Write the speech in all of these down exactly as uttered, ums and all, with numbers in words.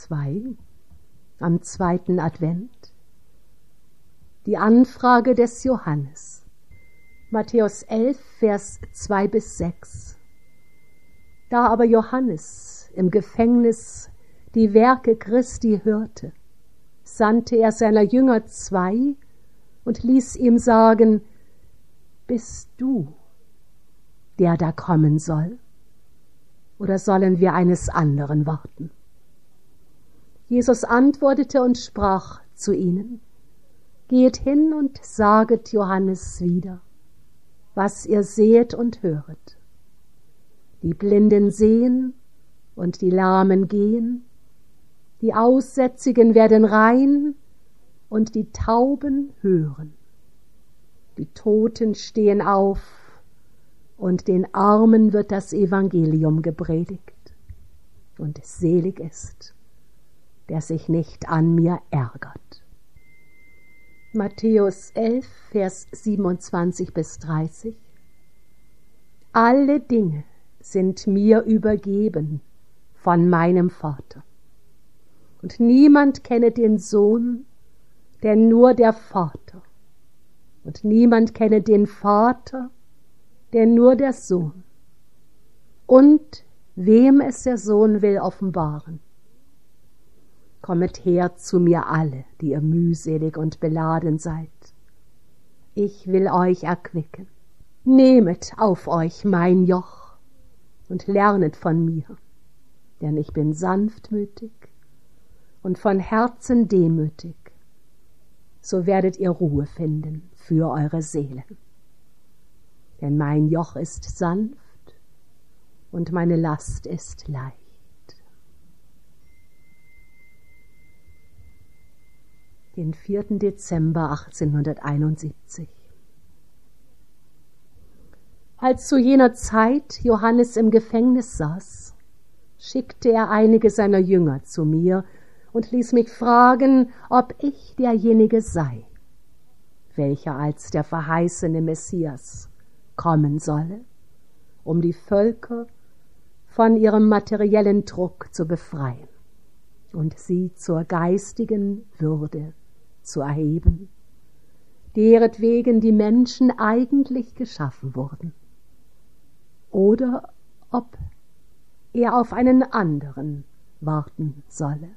zwei, am zweiten Advent. Die Anfrage des Johannes. Matthäus elf, Vers zwei bis sechs. Da aber Johannes im Gefängnis die Werke Christi hörte, sandte er seiner Jünger zwei und ließ ihm sagen: Bist du, der da kommen soll, oder sollen wir eines anderen warten? Jesus antwortete und sprach zu ihnen: Geht hin und saget Johannes wieder, was ihr sehet und höret. Die Blinden sehen und die Lahmen gehen, die Aussätzigen werden rein und die Tauben hören. Die Toten stehen auf und den Armen wird das Evangelium gepredigt. Und selig ist, der sich nicht an mir ärgert. Matthäus elf, Vers siebenundzwanzig bis dreißig. Alle Dinge sind mir übergeben von meinem Vater. Und niemand kenne den Sohn, denn nur der Vater. Und niemand kenne den Vater, denn nur der Sohn. Und wem es der Sohn will offenbaren. Kommet her zu mir alle, die ihr mühselig und beladen seid. Ich will euch erquicken. Nehmet auf euch mein Joch und lernet von mir, denn ich bin sanftmütig und von Herzen demütig. So werdet ihr Ruhe finden für eure Seelen. Denn mein Joch ist sanft und meine Last ist leicht. Den vierten Dezember achtzehnhunderteinundsiebzig. Als zu jener Zeit Johannes im Gefängnis saß, schickte er einige seiner Jünger zu mir und ließ mich fragen, ob ich derjenige sei, welcher als der verheißene Messias kommen solle, um die Völker von ihrem materiellen Druck zu befreien und sie zur geistigen Würde zu erheben, deretwegen die Menschen eigentlich geschaffen wurden, oder ob er auf einen anderen warten solle.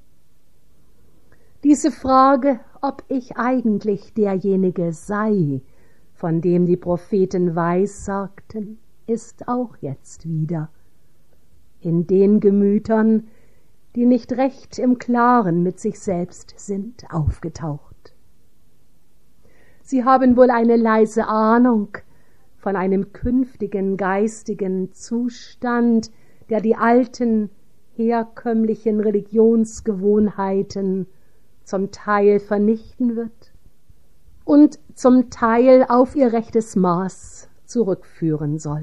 Diese Frage, ob ich eigentlich derjenige sei, von dem die Propheten weissagten, ist auch jetzt wieder in den Gemütern, die nicht recht im Klaren mit sich selbst sind, aufgetaucht. Sie haben wohl eine leise Ahnung von einem künftigen geistigen Zustand, der die alten, herkömmlichen Religionsgewohnheiten zum Teil vernichten wird und zum Teil auf ihr rechtes Maß zurückführen soll.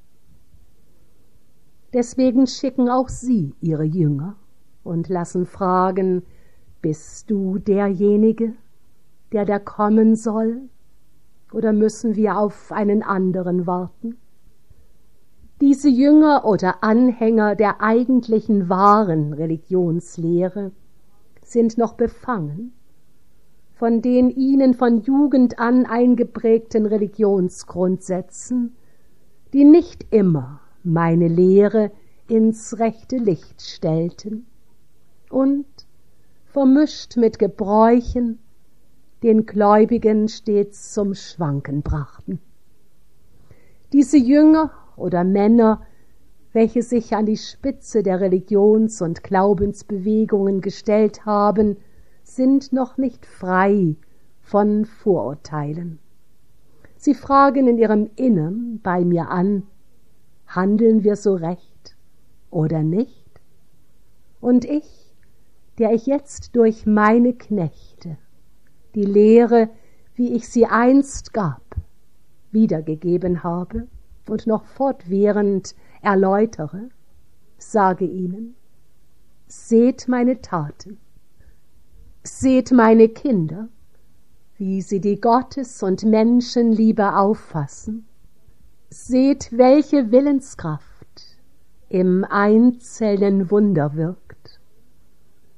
Deswegen schicken auch sie ihre Jünger und lassen fragen: Bist du derjenige, der da kommen soll, oder müssen wir auf einen anderen warten? Diese Jünger oder Anhänger der eigentlichen wahren Religionslehre sind noch befangen von den ihnen von Jugend an eingeprägten Religionsgrundsätzen, die nicht immer meine Lehre ins rechte Licht stellten und, vermischt mit Gebräuchen, den Gläubigen stets zum Schwanken brachten. Diese Jünger oder Männer, welche sich an die Spitze der Religions- und Glaubensbewegungen gestellt haben, sind noch nicht frei von Vorurteilen. Sie fragen in ihrem Innern bei mir an: Handeln wir so recht oder nicht? Und ich, der ich jetzt durch meine Knechte die Lehre, wie ich sie einst gab, wiedergegeben habe und noch fortwährend erläutere, sage ihnen: Seht meine Taten, seht meine Kinder, wie sie die Gottes- und Menschenliebe auffassen, seht, welche Willenskraft im einzelnen Wunder wirkt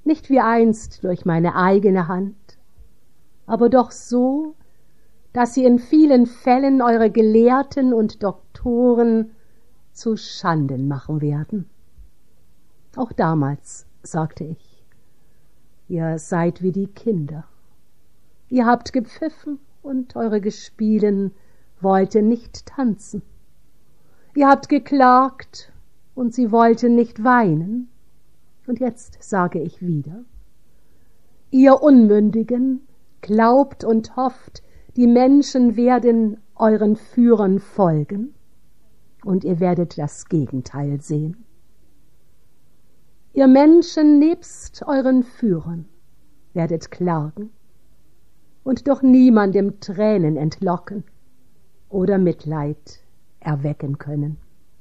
nicht wie einst durch meine eigene Hand, aber doch so, dass sie in vielen Fällen eure Gelehrten und Doktoren zu Schanden machen werden. Auch damals sagte ich, ihr seid wie die Kinder. Ihr habt gepfiffen und eure Gespielen wollte nicht tanzen. Ihr habt geklagt und sie wollte nicht weinen. Und jetzt sage ich wieder, ihr Unmündigen glaubt und hofft, die Menschen werden euren Führern folgen, und ihr werdet das Gegenteil sehen. Ihr Menschen nebst euren Führern werdet klagen und doch niemandem Tränen entlocken oder Mitleid erwecken können.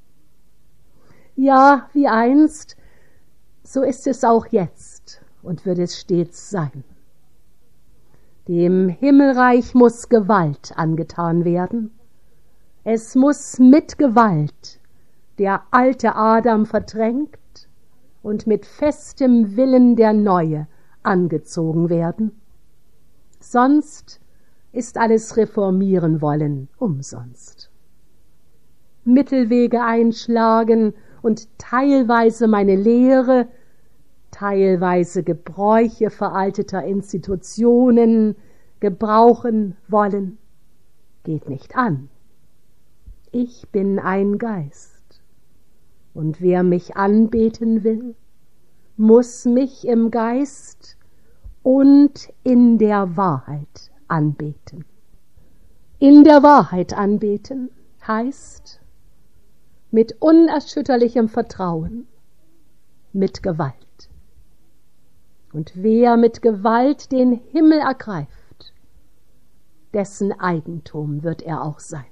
Ja, wie einst, so ist es auch jetzt und wird es stets sein. Dem Himmelreich muß Gewalt angetan werden. Es muß mit Gewalt der alte Adam verdrängt und mit festem Willen der neue angezogen werden. Sonst ist alles Reformieren wollen umsonst. Mittelwege einschlagen und teilweise meine Lehre, teilweise Gebräuche veralteter Institutionen gebrauchen wollen, geht nicht an. Ich bin ein Geist, und wer mich anbeten will, muss mich im Geist und in der Wahrheit anbeten. In der Wahrheit anbeten heißt mit unerschütterlichem Vertrauen, mit Gewalt. Und wer mit Gewalt den Himmel ergreift, dessen Eigentum wird er auch sein.